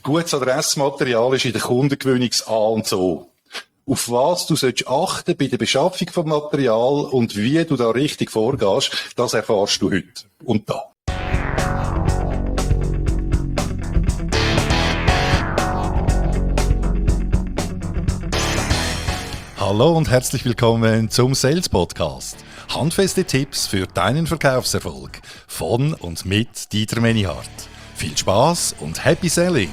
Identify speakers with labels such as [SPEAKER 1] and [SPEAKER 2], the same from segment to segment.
[SPEAKER 1] Gutes Adressmaterial ist in der Kundengewinnung das A und O. Auf was du solltest achten bei der Beschaffung von Material und wie du da richtig vorgehst, das erfährst du heute und da. Hallo und herzlich willkommen zum Sales Podcast. Handfeste Tipps für deinen Verkaufserfolg von und mit Dieter Menihardt. Viel Spaß und Happy Selling!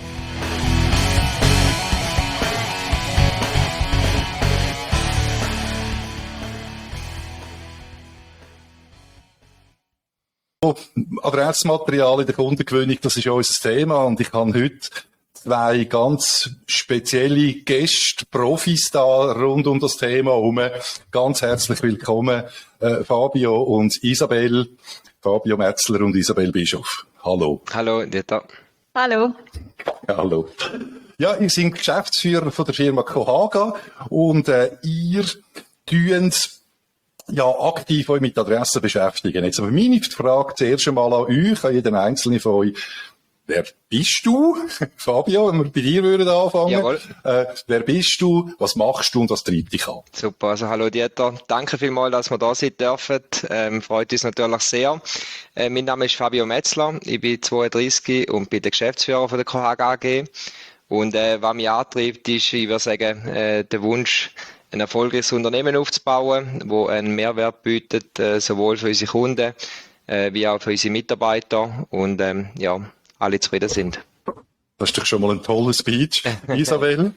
[SPEAKER 1] Adressmaterial in der Kundengewinnung, das ist unser Thema und ich habe heute zwei ganz spezielle Gäste, Profis da rund um das Thema herum. Ganz herzlich willkommen, Fabio und Isabel. Fabio Metzler und Isabel Bischof. Hallo.
[SPEAKER 2] Hallo, Dieter.
[SPEAKER 3] Hallo.
[SPEAKER 1] Ja, hallo. Ja, ihr seid Geschäftsführer von der Firma Cohaga und ihr tut ja aktiv euch mit Adressen beschäftigen. Jetzt aber meine Frage zuerst einmal an euch, an jeden Einzelnen von euch. Wer bist du? Fabio, wenn wir bei dir würden anfangen.
[SPEAKER 2] Jawohl.
[SPEAKER 1] Wer bist du? Was machst du und was treibt dich an?
[SPEAKER 2] Super, also hallo Dieter. Danke vielmals, dass wir da sein dürfen. Freut uns natürlich sehr. Mein Name ist Fabio Metzler. Ich bin 32 und bin der Geschäftsführer von der Cohaga AG. Und was mich antreibt, ist, ich würde sagen, der Wunsch, ein erfolgreiches Unternehmen aufzubauen, das einen Mehrwert bietet, sowohl für unsere Kunden wie auch für unsere Mitarbeiter und ja, alle zufrieden sind.
[SPEAKER 1] Das ist doch schon mal ein toller Speech, Isabel.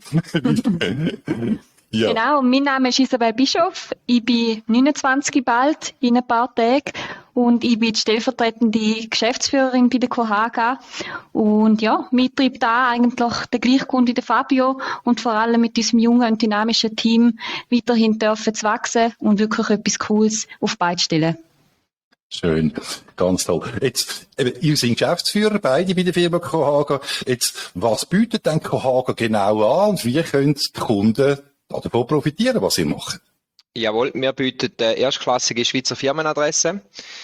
[SPEAKER 3] Ja. Genau, mein Name ist Isabel Bischof. Ich bin 29 bald, in ein paar Tagen. Und ich bin die stellvertretende Geschäftsführerin bei der Cohaga. Und ja, mich treibt da eigentlich der gleiche Grund wie der Fabio und vor allem mit diesem jungen und dynamischen Team weiterhin dürfen zu wachsen und wirklich etwas Cooles auf die Beine stellen.
[SPEAKER 1] Schön, ganz toll. Jetzt, ihr seid Geschäftsführer, beide bei der Firma Cohaga. Jetzt, was bietet denn Cohaga genau an und wie können die Kunden davon profitieren, was ihr macht?
[SPEAKER 2] Jawohl, wir bieten erstklassige Schweizer Firmenadressen.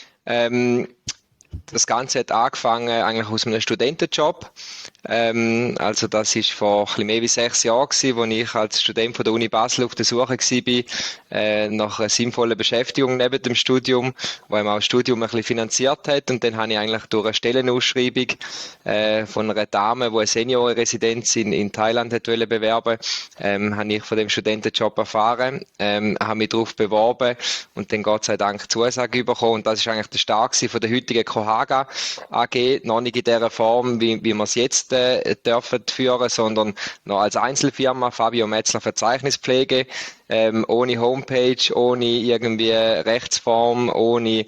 [SPEAKER 2] Das Ganze hat angefangen eigentlich aus einem Studentenjob. Also das ist vor ein bisschen mehr wie 6 Jahren gewesen, wo ich als Student von der Uni Basel auf der Suche war, nach einer sinnvollen Beschäftigung neben dem Studium, wo ihm auch das Studium ein bisschen finanziert hat. Und dann habe ich eigentlich durch eine Stellenausschreibung von einer Dame, die eine Seniorenresidenz in Thailand hat bewerben, habe ich von dem Studentenjob erfahren, habe mich darauf beworben und dann Gott sei Dank Zusage bekommen. Und das ist eigentlich der Start von der heutigen Cohaga AG, noch nicht in der Form, wie wir es jetzt dürfen führen, sondern noch als Einzelfirma, Fabio Metzler Verzeichnispflege, ohne Homepage, ohne irgendwie Rechtsform, ohne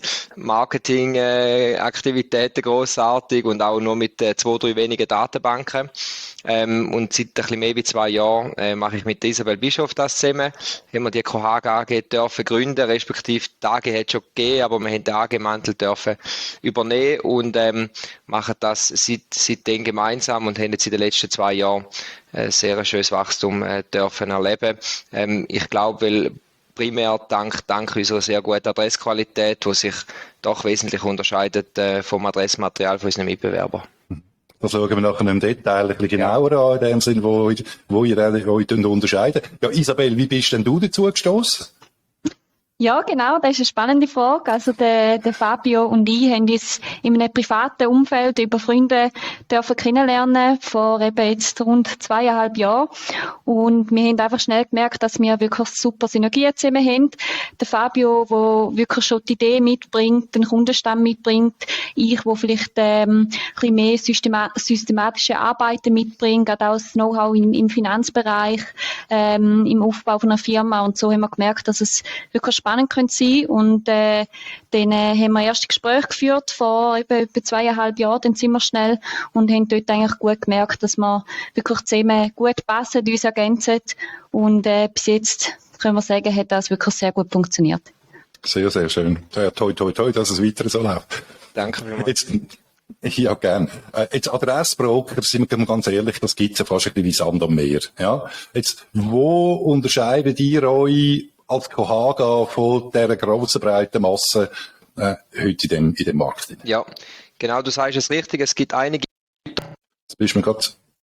[SPEAKER 2] Marketingaktivitäten grossartig und auch nur mit 2, 3 wenigen Datenbanken. Und seit ein bisschen mehr wie 2 Jahren mache ich mit Isabel Bischof das zusammen. Haben wir die Cohaga AG dürfen gründen, respektive die AG hat es schon gegeben, aber wir haben den AG-Mantel dürfen übernehmen und machen das seitdem gemeinsam und haben jetzt in den letzten 2 Jahren sehr schönes Wachstum dürfen erleben. Ich glaube, weil primär dank unserer sehr guten Adressqualität, die sich doch wesentlich unterscheidet vom Adressmaterial von unseren Mitbewerbern.
[SPEAKER 1] Das schauen wir nachher im Detail ein bisschen genauer an, in dem Sinn, wo ihr euch unterscheidet. Ja, Isabel, wie bist denn du dazu gestoßen?
[SPEAKER 3] Ja, genau, das ist eine spannende Frage. Also der Fabio und ich haben uns in einem privaten Umfeld über Freunde dürfen kennenlernen, vor eben jetzt rund 2,5 Jahren. Und wir haben einfach schnell gemerkt, dass wir wirklich super Synergien zusammen haben. Der Fabio, der wirklich schon die Idee mitbringt, den Kundenstamm mitbringt. Ich, der vielleicht ein bisschen mehr systematische Arbeiten mitbringt, gerade auch das Know-how im Finanzbereich, im Aufbau von einer Firma. Und so haben wir gemerkt, dass es wirklich spannend könnte sein. Und dann haben wir erste Gespräche geführt vor etwa 2,5 Jahren, dann sind wir schnell und haben dort eigentlich gut gemerkt, dass wir wirklich zusammen gut passen, uns ergänzen. Und bis jetzt können wir sagen, hat das wirklich sehr gut funktioniert.
[SPEAKER 1] Sehr, sehr schön. Ja, toi, toi, toi, dass es weiter so läuft.
[SPEAKER 2] Danke vielmals.
[SPEAKER 1] Jetzt, ja, gern. Jetzt Adressbroker, sind wir ganz ehrlich, das gibt's ja fast ein bisschen wie Sand am Meer. Ja? Jetzt, wo unterscheidet ihr euch als Cohaga von dieser grossen, breiten Masse heute in dem Markt?
[SPEAKER 2] Ja, genau, du sagst es richtig. Es gibt einige.
[SPEAKER 1] Jetzt bist du mir gerade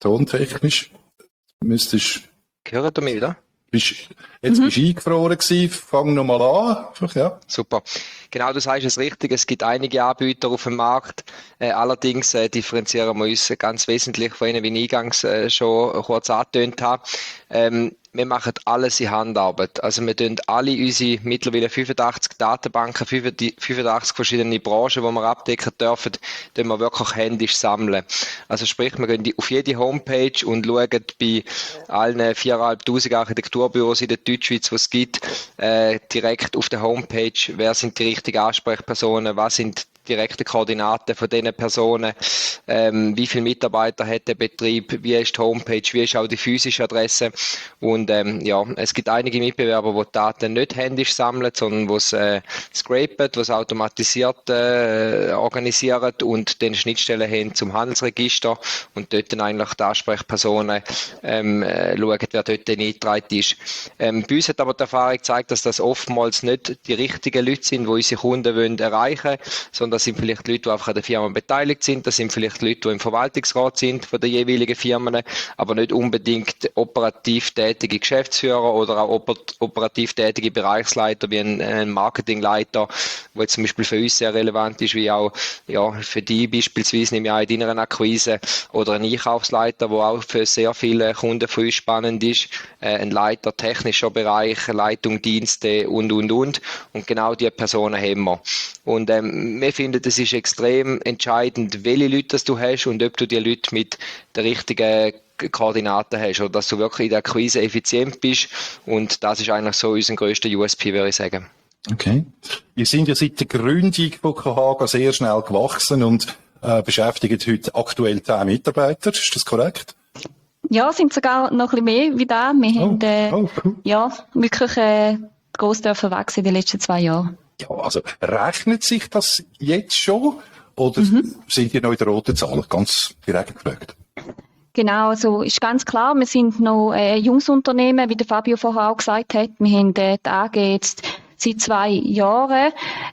[SPEAKER 1] tontechnisch. Müsstest,
[SPEAKER 2] Hören du mich wieder?
[SPEAKER 1] bist du eingefroren gewesen. Fang nochmal an. Ja.
[SPEAKER 2] Super. Genau, du sagst es richtig. Es gibt einige Anbieter auf dem Markt. Allerdings differenzieren wir uns ganz wesentlich von ihnen, wie ich eingangs schon kurz angetönt habe. Wir machen alles in Handarbeit. Also wir tun alle unsere mittlerweile 85 Datenbanken, 85 verschiedene Branchen, die wir abdecken dürfen, tun wir wirklich händisch sammeln. Also sprich, wir gehen auf jede Homepage und schauen bei allen 4'500 Architekturbüros in der Deutschschweiz, die es gibt, direkt auf der Homepage, wer sind die richtigen Ansprechpersonen, was sind direkte Koordinaten von diesen Personen, wie viele Mitarbeiter hat der Betrieb, wie ist die Homepage, wie ist auch die physische Adresse und ja, es gibt einige Mitbewerber, die die Daten nicht händisch sammeln, sondern die es scrapen, die es automatisiert organisieren und dann Schnittstellen haben zum Handelsregister und dort dann eigentlich die Ansprechpersonen schauen, wer dort eingetragen ist. Bei uns hat aber die Erfahrung gezeigt, dass das oftmals nicht die richtigen Leute sind, die unsere Kunden wollen erreichen wollen, sondern das sind vielleicht Leute, die einfach an der Firma beteiligt sind, das sind vielleicht Leute, die im Verwaltungsrat sind von den jeweiligen Firmen, aber nicht unbedingt operativ tätige Geschäftsführer oder auch operativ tätige Bereichsleiter wie ein Marketingleiter, wo jetzt zum Beispiel für uns sehr relevant ist, wie auch für die beispielsweise im Jahr in deiner Akquise oder ein Einkaufsleiter, wo auch für sehr viele Kunden von uns spannend ist, ein Leiter technischer Bereich, Leitung, Dienste und. Und genau diese Personen haben wir. Und wir finden, es ist extrem entscheidend, welche Leute du hast und ob du die Leute mit der richtigen Koordinaten hast oder dass du wirklich in der Akquise effizient bist. Und das ist eigentlich so unser grösster USP, würde ich sagen.
[SPEAKER 1] Okay. Wir sind ja seit der Gründung von Cohaga sehr schnell gewachsen und beschäftigen heute aktuell 10 Mitarbeiter. Ist das korrekt?
[SPEAKER 3] Ja, sind sogar noch ein bisschen mehr wie da. Wir haben
[SPEAKER 1] cool.
[SPEAKER 3] ja, wirklich gross dürfen wachsen in den letzten 2 Jahren.
[SPEAKER 1] Ja, also rechnet sich das jetzt schon oder sind die noch in der roten Zahl? Ganz direkt gefragt.
[SPEAKER 3] Genau, also ist ganz klar, wir sind noch ein junges Unternehmen, wie der Fabio vorher auch gesagt hat. Wir haben die AG jetzt seit 2 Jahren.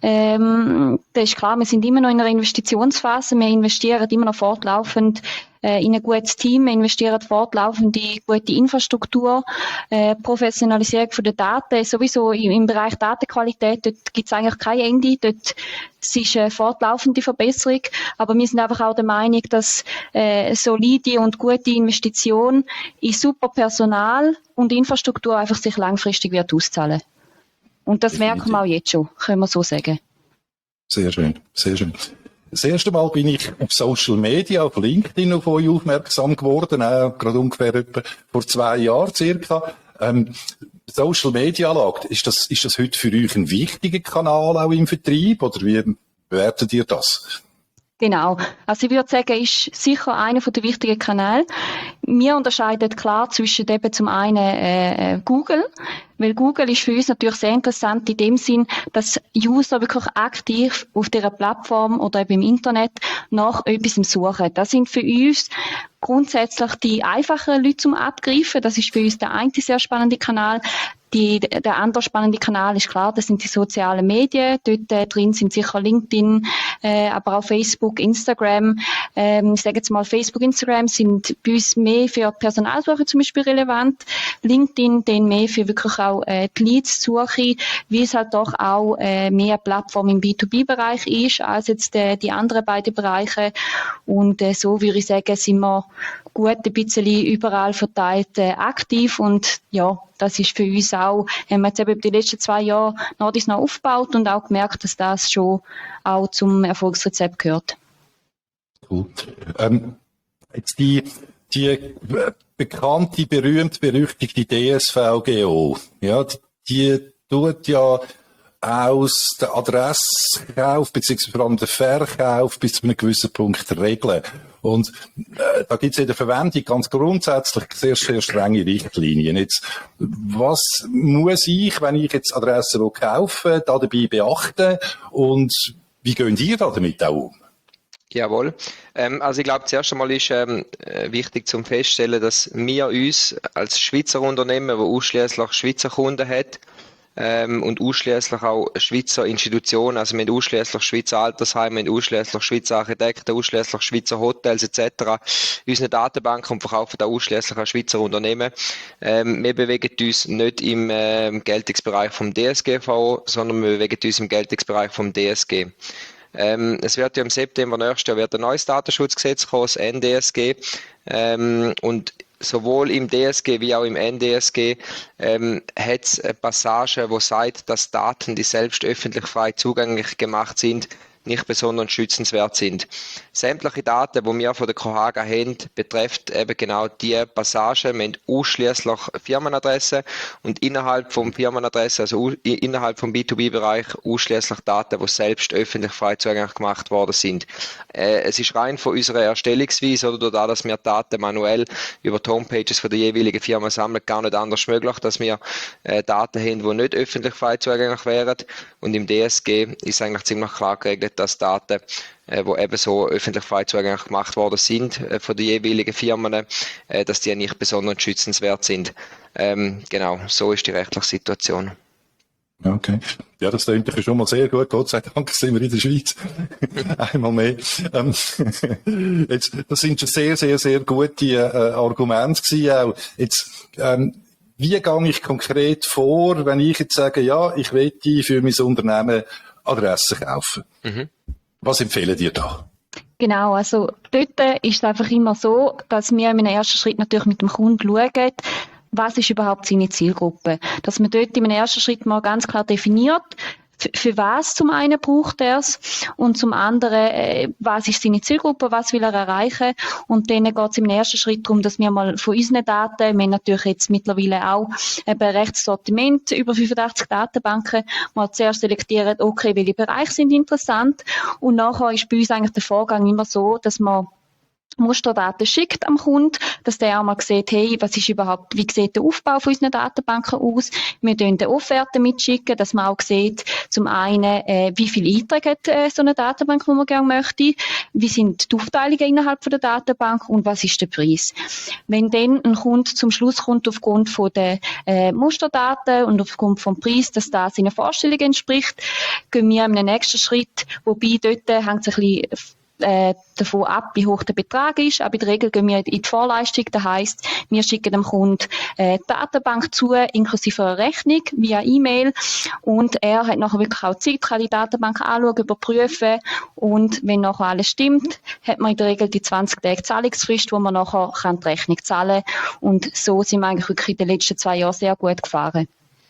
[SPEAKER 3] Das ist klar, wir sind immer noch in einer Investitionsphase. Wir investieren immer noch fortlaufend in ein gutes Team, wir investieren fortlaufend in gute Infrastruktur, Professionalisierung von der Daten, sowieso im Bereich Datenqualität, dort gibt es eigentlich kein Ende, dort es ist eine fortlaufende Verbesserung, aber wir sind einfach auch der Meinung, dass solide und gute Investition in super Personal und Infrastruktur einfach sich langfristig wird auszahlen. Und das merken wir auch jetzt schon, können wir so sagen.
[SPEAKER 1] Sehr schön, sehr schön. Das erste Mal bin ich auf Social Media, auf LinkedIn auf euch aufmerksam geworden, gerade ungefähr etwa vor 2 Jahren circa. Social Media Lage, ist das heute für euch ein wichtiger Kanal auch im Vertrieb oder wie bewertet ihr das?
[SPEAKER 3] Genau. Also ich würde sagen, ist sicher einer der wichtigen Kanäle. Wir unterscheiden klar zwischen eben zum einen Google, weil Google ist für uns natürlich sehr interessant in dem Sinn, dass User wirklich aktiv auf dieser Plattform oder eben im Internet nach etwas suchen. Das sind für uns grundsätzlich die einfachen Leute zum Abgreifen. Das ist für uns der eine sehr spannende Kanal. Der andere spannende Kanal ist klar, das sind die sozialen Medien. Dort drin sind sicher LinkedIn, aber auch Facebook, Instagram. Ich sage jetzt mal, Facebook, Instagram sind bei uns mehr für Personalsuche zum Beispiel relevant. LinkedIn dann mehr für wirklich auch die Leads-Suche, wie es halt doch auch mehr eine Plattform im B2B-Bereich ist, als jetzt die anderen beiden Bereiche. Und so würde ich sagen, sind wir gut ein bisschen überall verteilt aktiv und ja, das ist für uns auch, haben wir jetzt eben die letzten 2 Jahre noch aufgebaut und auch gemerkt, dass das schon auch zum Erfolgsrezept gehört.
[SPEAKER 1] Cool. Jetzt die bekannte, berühmt-berüchtigte DSVGO, ja, die tut ja aus der Adresskauf beziehungsweise vor allem der Verkauf bis zu einem gewissen Punkt regeln. Und da gibt es in der Verwendung ganz grundsätzlich sehr, sehr strenge Richtlinien. Jetzt, was muss ich, wenn ich jetzt Adressen kaufe, da dabei beachten und wie gehen ihr da damit auch um?
[SPEAKER 2] Jawohl. Also ich glaube, zuerst einmal ist wichtig zum Feststellen, dass wir uns als Schweizer Unternehmen, das ausschließlich Schweizer Kunden hat, und ausschließlich auch Schweizer Institutionen. Also wir haben ausschließlich Schweizer Altersheime, wir haben ausschließlich Schweizer Architekten, ausschließlich Schweizer Hotels etc. Unsere Datenbanken und verkaufen da ausschließlich an Schweizer Unternehmen. Wir bewegen uns nicht im Geltungsbereich vom DSGVO, sondern wir bewegen uns im Geltungsbereich vom DSG. Es wird ja im September nächstes Jahr wird ein neues Datenschutzgesetz kommen, das NDSG. Und sowohl im DSG wie auch im NDSG hat es eine Passage, die sagt, dass Daten, die selbst öffentlich frei zugänglich gemacht sind, nicht besonders schützenswert sind. Sämtliche Daten, die wir von der Cohaga haben, betreffen eben genau diese Passage. Wir haben ausschließlich Firmenadressen und innerhalb vom Firmenadresse, also innerhalb vom B2B-Bereich, ausschließlich Daten, die selbst öffentlich frei zugänglich gemacht worden sind. Es ist rein von unserer Erstellungsweise oder dadurch, dass wir Daten manuell über die Homepages von der jeweiligen Firma sammeln, gar nicht anders möglich, dass wir Daten haben, die nicht öffentlich frei zugänglich wären. Und im DSG ist eigentlich ziemlich klar geregelt, dass Daten, die eben so öffentlich frei zugänglich gemacht worden sind von den jeweiligen Firmen, dass die nicht besonders schützenswert sind. Genau, so ist die rechtliche Situation.
[SPEAKER 1] Okay. Ja, das klingt ja schon mal sehr gut. Gott sei Dank sind wir in der Schweiz. Einmal mehr. Jetzt, das sind schon sehr, sehr, sehr gute Argumente gewesen auch. Jetzt, wie gehe ich konkret vor, wenn ich jetzt sage, ja, ich möchte für mein Unternehmen Adressen kaufen? Was empfehlen dir da?
[SPEAKER 3] Genau, also dort ist es einfach immer so, dass wir im ersten Schritt natürlich mit dem Kunden schauen, was ist überhaupt seine Zielgruppe. Dass man dort im ersten Schritt mal ganz klar definiert, für was zum einen braucht er es und zum anderen, was ist seine Zielgruppe, was will er erreichen. Und dann geht es im ersten Schritt darum, dass wir mal von unseren Daten, wir haben natürlich jetzt mittlerweile auch ein rechtes Sortiment, über 85 Datenbanken, mal zuerst selektieren, okay, welche Bereiche sind interessant. Und nachher ist bei uns eigentlich der Vorgang immer so, dass man Musterdaten schickt am Kunden, dass der auch mal sieht, hey, was ist überhaupt, wie sieht der Aufbau von unseren Datenbanken aus? Wir tun eine Offerte mitschicken, dass man auch sieht, zum einen, wie viele Einträge hat so eine Datenbank, die man gerne möchte, wie sind die Aufteilungen innerhalb von der Datenbank und was ist der Preis? Wenn dann ein Kunde zum Schluss kommt, aufgrund von der Musterdaten und aufgrund vom Preis, dass das seinen Vorstellungen entspricht, gehen wir in den nächsten Schritt, wobei dort hängt es ein bisschen davon ab, wie hoch der Betrag ist. Aber in der Regel gehen wir in die Vorleistung. Das heisst, wir schicken dem Kunden die Datenbank zu, inklusive einer Rechnung via E-Mail. Und er hat nachher wirklich auch Zeit, kann die Datenbank anschauen, überprüfen. Und wenn nachher alles stimmt, hat man in der Regel die 20 Tage Zahlungsfrist, wo man nachher die Rechnung zahlen kann. Und so sind wir eigentlich wirklich in den letzten 2 Jahren sehr gut gefahren.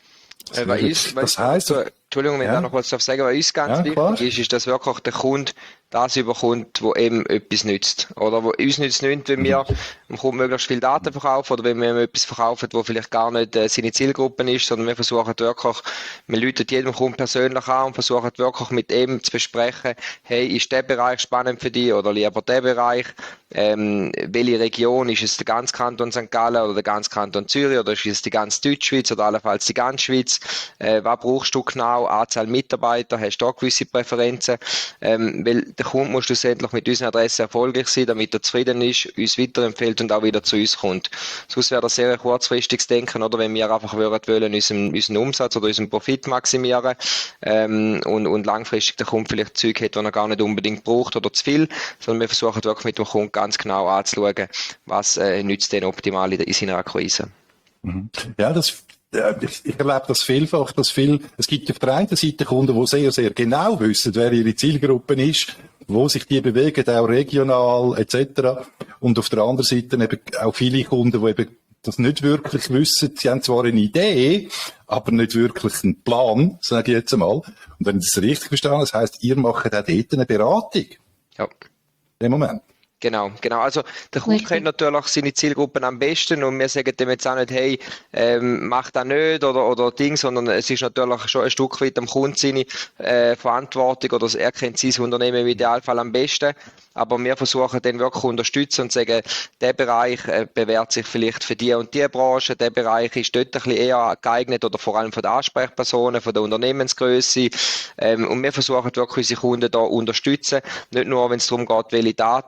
[SPEAKER 1] Das heisst,
[SPEAKER 2] Entschuldigung, wenn ich da noch was sagen, was uns ganz wichtig ist, dass wirklich der Kunde das überkommt, wo eben etwas nützt. Oder wo uns nützt nicht, wenn wir dem Kunden möglichst viel Daten verkaufen oder wenn wir ihm etwas verkaufen, wo vielleicht gar nicht seine Zielgruppe ist, sondern wir versuchen wirklich, wir rufen jedem Kunden persönlich an und versuchen wirklich mit ihm zu besprechen, hey, ist der Bereich spannend für dich oder lieber der Bereich? Welche Region? Ist es der ganze Kanton St. Gallen oder der ganze Kanton Zürich oder ist es die ganze Deutschschweiz oder allenfalls die ganze Schweiz? Was brauchst du genau? Anzahl Mitarbeiter? Hast du da gewisse Präferenzen? Weil der Kunde muss schlussendlich mit unserer Adresse erfolgreich sein, damit er zufrieden ist, uns weiterempfiehlt und auch wieder zu uns kommt. Sonst wäre das sehr kurzfristiges Denken, oder wenn wir einfach wollen, unseren Umsatz oder unseren Profit maximieren und langfristig der Kunde vielleicht Zeug hat, das er gar nicht unbedingt braucht oder zu viel, sondern wir versuchen wirklich mit dem Kunden ganz genau anzuschauen, was nützt denn optimal in seiner Akquise.
[SPEAKER 1] Ja, ich erlebe das vielfach, es gibt auf der einen Seite Kunden, die sehr, sehr genau wissen, wer ihre Zielgruppe ist, wo sich die bewegen, auch regional, etc. Und auf der anderen Seite eben auch viele Kunden, die eben das nicht wirklich wissen. Sie haben zwar eine Idee, aber nicht wirklich einen Plan, sage ich jetzt einmal. Und wenn ich das richtig verstehe, das heisst, ihr macht auch dort eine Beratung.
[SPEAKER 2] Ja.
[SPEAKER 1] Im Moment.
[SPEAKER 2] Genau. Also, der Kunde kennt natürlich seine Zielgruppen am besten und wir sagen dem jetzt auch nicht, hey, mach das nicht oder Ding, sondern es ist natürlich schon ein Stück weit am Kunden seine Verantwortung oder er kennt sein Unternehmen im Idealfall am besten. Aber wir versuchen den wirklich zu unterstützen und sagen, der Bereich bewährt sich vielleicht für die und die Branche, der Bereich ist dort ein bisschen eher geeignet oder vor allem von den Ansprechpersonen, von der Unternehmensgröße. Und wir versuchen wirklich unsere Kunden da unterstützen. Nicht nur, wenn es darum geht, welche Daten, sondern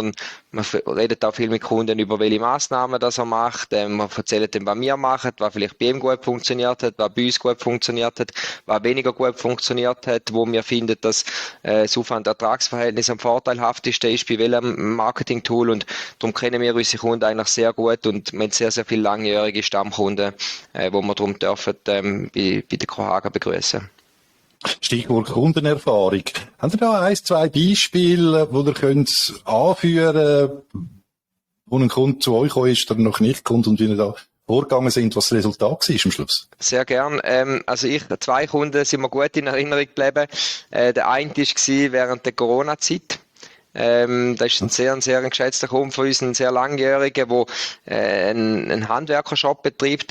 [SPEAKER 2] sondern man redet auch viel mit Kunden über welche Massnahmen das er macht. Man erzählt dem, was wir machen, was vielleicht bei ihm gut funktioniert hat, was bei uns gut funktioniert hat, was weniger gut funktioniert hat, wo wir finden, dass das Aufwand-Ertragsverhältnis am vorteilhaftesten ist bei welchem Marketing-Tool, und darum kennen wir unsere Kunden eigentlich sehr gut und wir haben sehr, sehr viele langjährige Stammkunden, wo wir darum dürfen bei der Cohaga begrüßen.
[SPEAKER 1] Stichwort Kundenerfahrung. Haben Sie da 1, 2 Beispiele, wo ihr könnt anführen, wo ein Kunde zu euch gekommen ist, der noch nicht kommt und wie ihr da vorgegangen sind, was das Resultat war am Schluss?
[SPEAKER 2] Sehr gern. Also 2 Kunden sind mir gut in Erinnerung geblieben. Der eine war während der Corona-Zeit. Das ist ein sehr geschätzter Kunde von uns, ein sehr langjähriger, der einen Handwerkershop betreibt,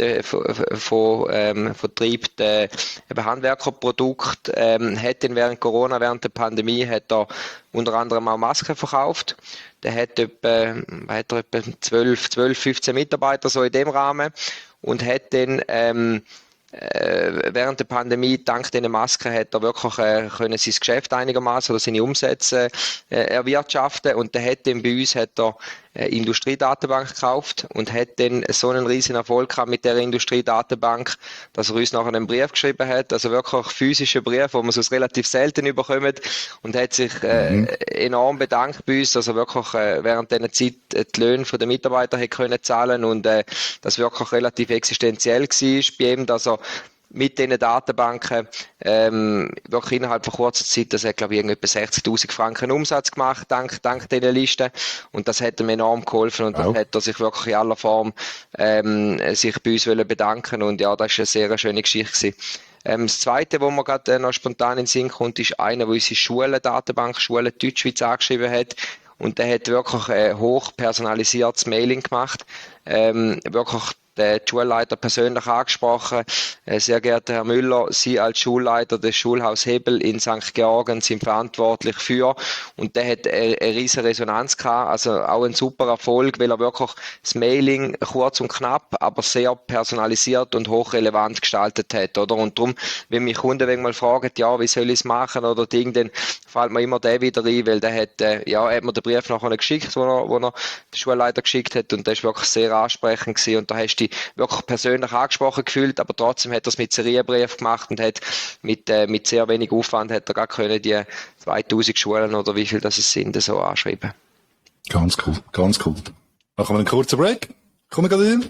[SPEAKER 2] vertreibt eben Handwerkerprodukte, hat ihn während Corona, während der Pandemie, hat er unter anderem auch Masken verkauft. Der hat etwa 12, 15 Mitarbeiter, so in dem Rahmen, und hat dann während der Pandemie, dank diesen Masken, hat er wirklich können sein Geschäft einigermaßen oder seine Umsätze erwirtschaften, und der hat dann bei uns Industriedatenbank gekauft und hat dann so einen riesen Erfolg gehabt mit der Industriedatenbank, dass er uns nachher einen Brief geschrieben hat, also wirklich physischen Brief, wo man es relativ selten überkommt, und hat sich enorm bedankt bei uns, dass er wirklich während dieser Zeit die Löhne der Mitarbeiter hat können zahlen, und das wirklich relativ existenziell war bei ihm, dass er mit diesen Datenbanken wirklich innerhalb von kurzer Zeit, das hat, glaube ich, etwa 60'000 Franken Umsatz gemacht, dank diesen Listen. Und das hat ihm enorm geholfen, und das hat er sich wirklich in aller Form sich bei uns bedanken, und ja, das war eine sehr schöne Geschichte gewesen. Das Zweite, wo mir gerade noch spontan in den Sinn kommt, ist einer, der unsere Datenbank Schulen Deutschschweiz angeschrieben hat. Und der hat wirklich hoch personalisiertes Mailing gemacht. Wirklich den Schulleiter persönlich angesprochen. Sehr geehrter Herr Müller, Sie als Schulleiter des Schulhaus Hebel in St. Georgen sind verantwortlich für. Und der hat eine riesige Resonanz gehabt, also auch ein super Erfolg, weil er wirklich das Mailing kurz und knapp, aber sehr personalisiert und hochrelevant gestaltet hat, oder? Und darum, wenn mich Kunden mal fragen, ja, wie soll ich es machen oder Ding, dann fällt mir immer der wieder ein, weil der hat mir den Brief nachher geschickt, wo er der Schulleiter geschickt hat, und der ist wirklich sehr ansprechend gewesen, und da hast du dich wirklich persönlich angesprochen gefühlt, aber trotzdem hat er es mit Serienbrief gemacht und hat mit sehr wenig Aufwand hat er gar können die 2000 Schulen oder wie viel das es sind, so anschreiben.
[SPEAKER 1] Ganz cool, ganz cool. Machen wir einen kurzen Break. Kommen wir gerade hin.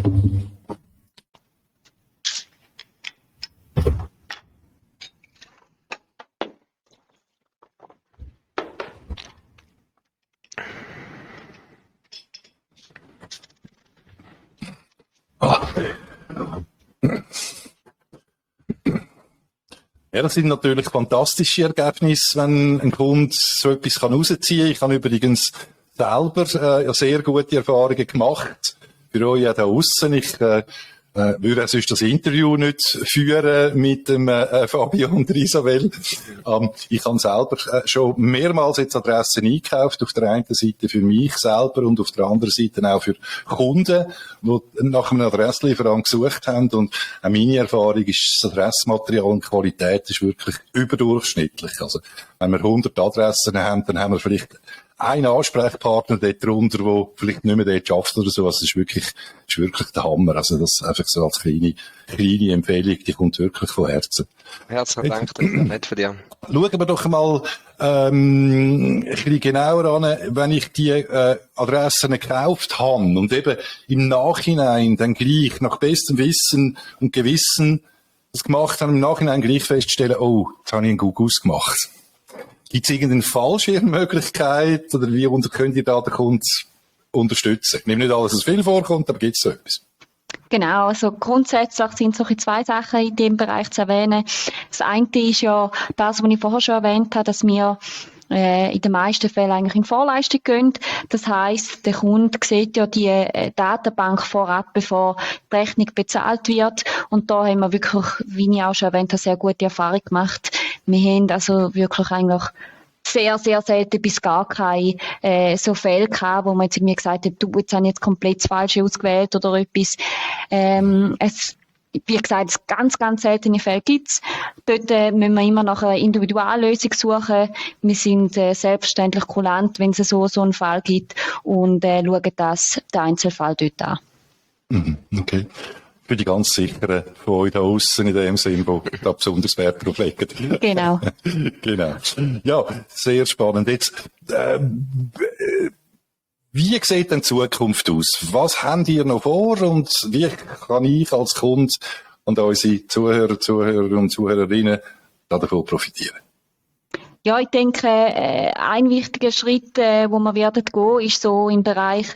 [SPEAKER 1] Ja, das sind natürlich fantastische Ergebnisse, wenn ein Kunde so etwas rausziehen kann. Ich habe übrigens selber sehr gute Erfahrungen gemacht. Für euch auch da aussen. Ich würde sonst das Interview nicht führen mit dem Fabio und der Isabel. Ich habe selber schon mehrmals jetzt Adressen eingekauft. Auf der einen Seite für mich selber und auf der anderen Seite auch für Kunden, die nach einem Adresslieferant gesucht haben. Und auch meine Erfahrung ist, das Adressmaterial und die Qualität ist wirklich überdurchschnittlich. Also, wenn wir 100 Adressen haben, dann haben wir vielleicht ein Ansprechpartner dort drunter, der vielleicht nicht mehr dort schafft oder so. Also, das ist wirklich der Hammer. Also, das einfach so als kleine Empfehlung, die kommt wirklich von Herzen.
[SPEAKER 2] Herzlichen Dank, das ist nett von dir.
[SPEAKER 1] Schauen wir doch mal, ein bisschen genauer an, wenn ich die Adressen gekauft habe und eben im Nachhinein dann gleich nach bestem Wissen und Gewissen das gemacht habe, im Nachhinein gleich feststellen, oh, jetzt habe ich einen Gugus gemacht. Gibt es irgendeine Fallschirmmöglichkeit oder wie könnt ihr da den Kunden unterstützen? Ich nehme nicht alles, was viel vorkommt, aber gibt es so etwas?
[SPEAKER 3] Genau, also grundsätzlich sind solche 2 Sachen in dem Bereich zu erwähnen. Das eine ist ja das, was ich vorher schon erwähnt habe, dass wir in den meisten Fällen eigentlich in Vorleistung gehen. Das heisst, der Kunde sieht ja die Datenbank vorab, bevor die Rechnung bezahlt wird. Und da haben wir wirklich, wie ich auch schon erwähnt habe, sehr gute Erfahrung gemacht. Wir haben also wirklich eigentlich sehr, sehr selten bis gar keine so Fälle gehabt, wo man jetzt irgendwie gesagt hat, du, jetzt habe ich jetzt komplett das Falsche ausgewählt oder etwas. wie gesagt, ganz, ganz seltene Fälle gibt's. Dort müssen wir immer nach einer Individuallösung suchen. Wir sind selbstverständlich kulant, wenn es so einen Fall gibt und schauen den Einzelfall dort an.
[SPEAKER 1] Okay. Für die ganz Sicheren von euch da aussen in dem Sinn, wo da besonders Wert drauf legen.
[SPEAKER 3] Genau.
[SPEAKER 1] Genau. Ja, sehr spannend. Jetzt, wie sieht denn die Zukunft aus? Was habt ihr noch vor und wie kann ich als Kunde und unsere Zuhörer und Zuhörerinnen davon profitieren?
[SPEAKER 3] Ja, ich denke, ein wichtiger Schritt, wo wir werden gehen, ist so im Bereich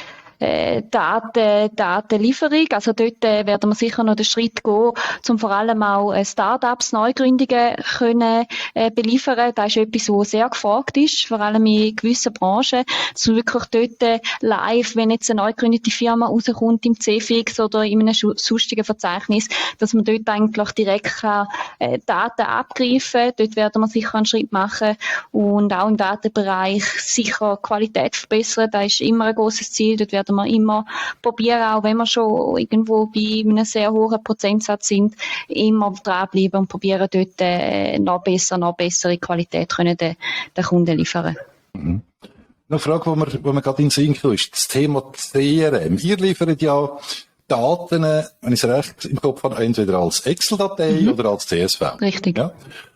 [SPEAKER 3] Datenlieferung. Also dort werden wir sicher noch den Schritt gehen, um vor allem auch Start-ups, Neugründungen können beliefern. Das ist etwas, was sehr gefragt ist, vor allem in gewissen Branchen. Dass man wirklich dort live, wenn jetzt eine neu gegründete Firma rauskommt im CFIX oder in einem sonstigen Verzeichnis, dass man dort eigentlich direkt kann, Daten abgreifen kann. Dort werden wir sicher einen Schritt machen und auch im Datenbereich sicher Qualität verbessern. Das ist immer ein grosses Ziel. Dort werden wir immer probieren, auch wenn wir schon irgendwo bei einem sehr hohen Prozentsatz sind, immer dranbleiben und probieren dort noch bessere Qualität können den Kunden liefern.
[SPEAKER 1] Mhm. Noch eine Frage, wo man gerade in den Sinn kommt, ist das Thema CRM. Ihr liefert ja Daten, wenn ich es recht im Kopf habe, entweder als Excel-Datei oder als CSV.
[SPEAKER 3] Richtig.
[SPEAKER 1] Ja.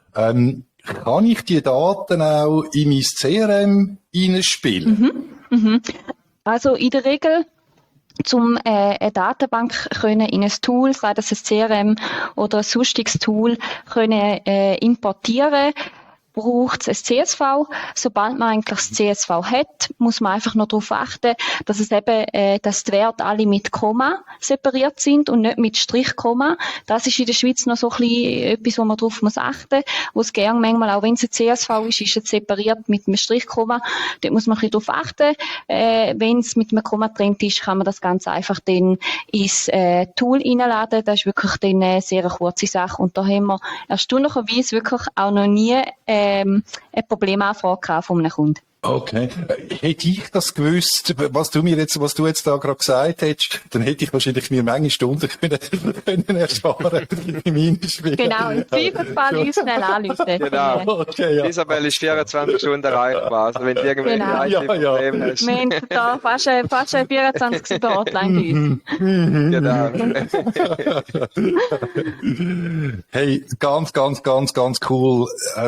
[SPEAKER 1] Kann ich die Daten auch in mein CRM hineinspielen?
[SPEAKER 3] Also in der Regel, um eine Datenbank können in ein Tool, sei das ein CRM oder ein sonstiges Tool, können importieren, braucht es ein CSV. Sobald man eigentlich das CSV hat, muss man einfach noch darauf achten, dass es eben, dass die Werte alle mit Komma separiert sind und nicht mit Strichkomma. Das ist in der Schweiz noch so ein bisschen etwas, wo man darauf muss achten, wo es gerne manchmal, auch wenn es ein CSV ist, ist es separiert mit einem Strichkomma. Dort muss man ein bisschen darauf achten. Wenn es mit einem Komma getrennt ist, kann man das ganz einfach dann ins Tool reinladen. Das ist wirklich dann eine sehr kurze Sache. Und da haben wir erstaunlicherweise wirklich auch noch nie eine Problemanfrage von einem Kunden.
[SPEAKER 1] Okay. Hätte ich das gewusst, was du jetzt da gerade gesagt hättest, dann hätte ich wahrscheinlich mir manche Stunden können ersparen in meinem Spiel.
[SPEAKER 3] Genau, im Zweifelsfall uns schnell anrufen.
[SPEAKER 2] Genau.
[SPEAKER 1] Okay, ja.
[SPEAKER 2] Isabel ist 24 Stunden erreichbar. Also wenn du irgendwelche
[SPEAKER 3] Genau.
[SPEAKER 2] IT-Probleme hast.
[SPEAKER 3] Wir haben da fast eine 24 Hotline bei uns.
[SPEAKER 2] Genau.
[SPEAKER 1] Hey, ganz cool.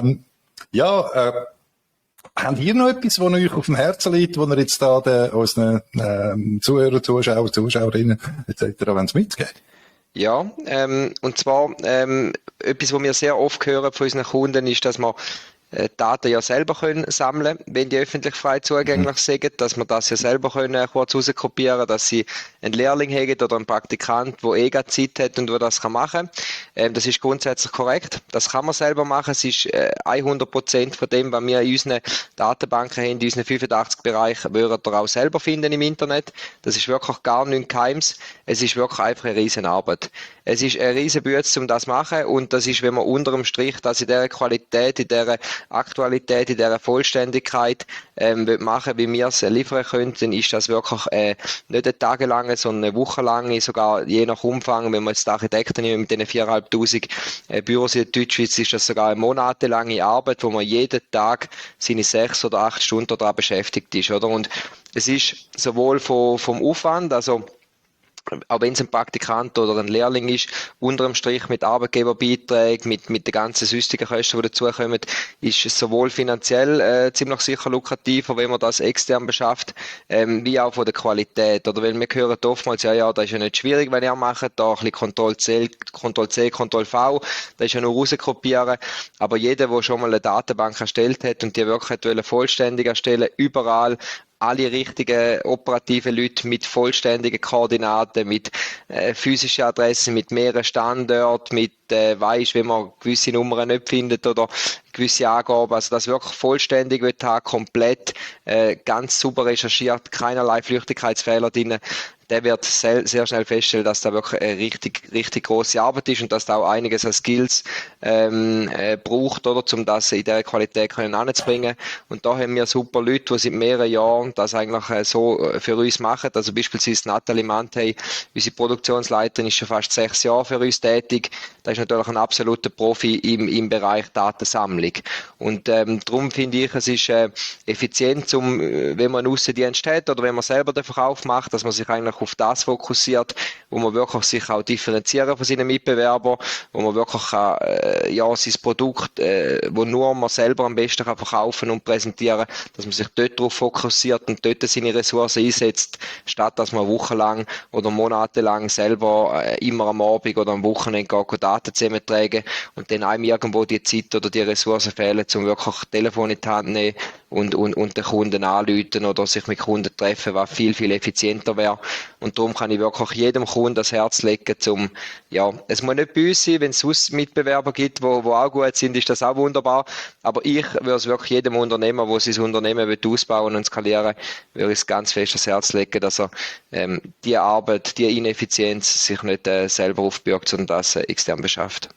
[SPEAKER 1] Habt ihr noch etwas, was euch auf dem Herzen liegt, was ihr jetzt da unseren Zuhörern, Zuschauerinnen etc. mitgeben?
[SPEAKER 2] Ja, und zwar etwas, was wir sehr oft hören von unseren Kunden, ist, dass wir Daten ja selber können sammeln, wenn die öffentlich frei zugänglich sind, dass wir das ja selber können kurz rauskopieren, dass sie einen Lehrling haben oder einen Praktikant, der gerade Zeit hat und der das machen kann. Das ist grundsätzlich korrekt. Das kann man selber machen. Es ist 100% von dem, was wir in unseren Datenbanken haben, in unseren 85 Bereichen, würdet ihr auch selber finden im Internet. Das ist wirklich gar nichts Geheimes. Es ist wirklich einfach eine riesen Arbeit. Es ist eine riesen Bütze, um das zu machen, und das ist, wenn man unter dem Strich das in dieser Qualität, in dieser Aktualität, in dieser Vollständigkeit machen, wie wir es liefern können, dann ist das wirklich nicht eine tagelange, sondern eine wochenlange, sogar je nach Umfang. Wenn man jetzt die Architekten nehmen, mit diesen 4'500 Büros in der Deutschschweiz, ist das sogar eine monatelange Arbeit, wo man jeden Tag seine 6 oder 8 Stunden daran beschäftigt ist, oder? Und es ist sowohl vom Aufwand, also auch wenn es ein Praktikant oder ein Lehrling ist, unter dem Strich mit Arbeitgeberbeiträgen, mit den ganzen sonstigen Kosten, die dazukommen, ist es sowohl finanziell ziemlich sicher lukrativer, wenn man das extern beschafft, wie auch von der Qualität. Oder wenn wir hören oftmals, ja, das ist ja nicht schwierig, wenn ihr macht, da ein bisschen Ctrl-C, Ctrl-V, das ist ja nur rauskopieren. Aber jeder, der schon mal eine Datenbank erstellt hat und die wirklich vollständig erstellen, überall alle richtigen operativen Leute mit vollständigen Koordinaten, mit physischen Adressen, mit mehreren Standorten, mit wenn man gewisse Nummern nicht findet oder gewisse Angaben, also das wirklich vollständig wird haben, komplett ganz sauber recherchiert, keinerlei Flüchtigkeitsfehler drin, der wird sehr schnell feststellen, dass da wirklich eine richtig grosse Arbeit ist und dass da auch einiges an Skills braucht, oder, um das in dieser Qualität anzubringen. Und da haben wir super Leute, die seit mehreren Jahren das eigentlich so für uns machen. Also beispielsweise Nathalie Mantei, unsere Produktionsleiterin, ist schon fast 6 Jahre für uns tätig. Das ist natürlich ein absoluter Profi im Bereich Datensammlung. Und darum finde ich, es ist effizient, wenn man einen Aussendienst hat oder wenn man selber den Verkauf macht, dass man sich eigentlich auf das fokussiert, wo man wirklich sich auch differenzieren von seinen Mitbewerbern, wo man wirklich sein Produkt, wo nur man selber am besten kann verkaufen und präsentieren, dass man sich dort darauf fokussiert und dort seine Ressourcen einsetzt, statt dass man wochenlang oder monatelang selber immer am Abend oder am Wochenende Daten zusammentragen und dann einem irgendwo die Zeit oder die Ressourcen fehlen, um wirklich Telefon in die Hand zu nehmen und den Kunden anrufen oder sich mit Kunden treffen, was viel effizienter wäre. Und darum kann ich wirklich jedem Kunden das Herz legen, es muss nicht bei uns sein, wenn es sonst Mitbewerber gibt, wo auch gut sind, ist das auch wunderbar. Aber ich würde es wirklich jedem Unternehmer, der sein Unternehmen ausbauen und skalieren will, würde ich es ganz fest ans Herz legen, dass er die Arbeit, die Ineffizienz sich nicht selber aufbürgt, sondern das extern beschafft.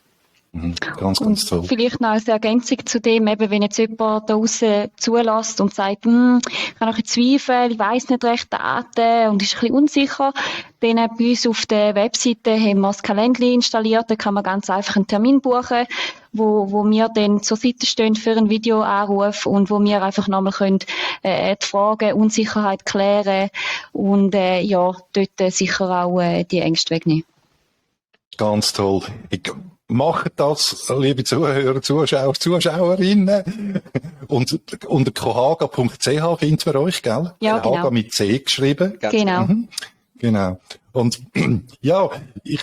[SPEAKER 1] Ganz toll.
[SPEAKER 3] Vielleicht noch als Ergänzung zu dem, eben, wenn jetzt jemand da draussen zulässt und sagt, ich habe noch ein Zweifel, ich weiss nicht recht Daten und ist ein bisschen unsicher, dann bei uns auf der Webseite haben wir das Calendly installiert, da kann man ganz einfach einen Termin buchen, wo wir dann zur Seite stehen für einen Videoanruf und wo wir einfach nochmal können, die Fragen, Unsicherheit klären und dort sicher auch die Ängste wegnehmen.
[SPEAKER 1] Ganz toll. Macht das, liebe Zuhörer, Zuschauer, Zuschauerinnen. Und unter kohaga.ch findet man euch, gell?
[SPEAKER 3] Ja, genau.
[SPEAKER 1] Kohaga mit C geschrieben.
[SPEAKER 3] Genau.
[SPEAKER 1] Genau. Und ich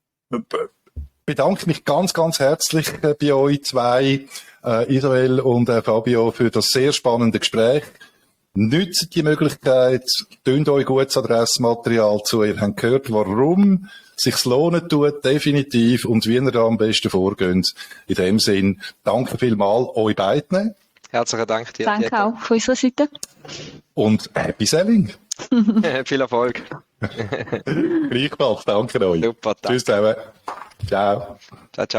[SPEAKER 1] bedanke mich ganz herzlich bei euch zwei, Isabel und Fabio, für das sehr spannende Gespräch. Nützt die Möglichkeit, tönt euch gutes Adressmaterial zu. Ihr habt gehört, warum sich's lohnen tut, definitiv, und wie ihr da am besten vorgeht. In dem Sinn, danke vielmals euch beiden.
[SPEAKER 2] Herzlichen Dank dir.
[SPEAKER 3] Danke auch von unserer Seite.
[SPEAKER 1] Und happy selling.
[SPEAKER 2] Viel Erfolg.
[SPEAKER 1] Gleichfalls, danke euch.
[SPEAKER 2] Super, danke.
[SPEAKER 1] Tschüss zusammen. Ciao.
[SPEAKER 2] Ciao.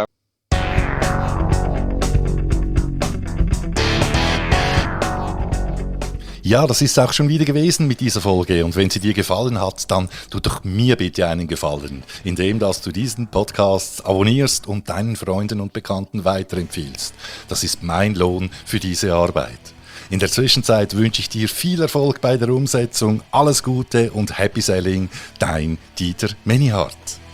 [SPEAKER 1] Ja, das ist auch schon wieder gewesen mit dieser Folge. Und wenn sie dir gefallen hat, dann tu doch mir bitte einen Gefallen, indem dass du diesen Podcast abonnierst und deinen Freunden und Bekannten weiterempfiehlst. Das ist mein Lohn für diese Arbeit. In der Zwischenzeit wünsche ich dir viel Erfolg bei der Umsetzung, alles Gute und Happy Selling, dein Dieter Menihardt.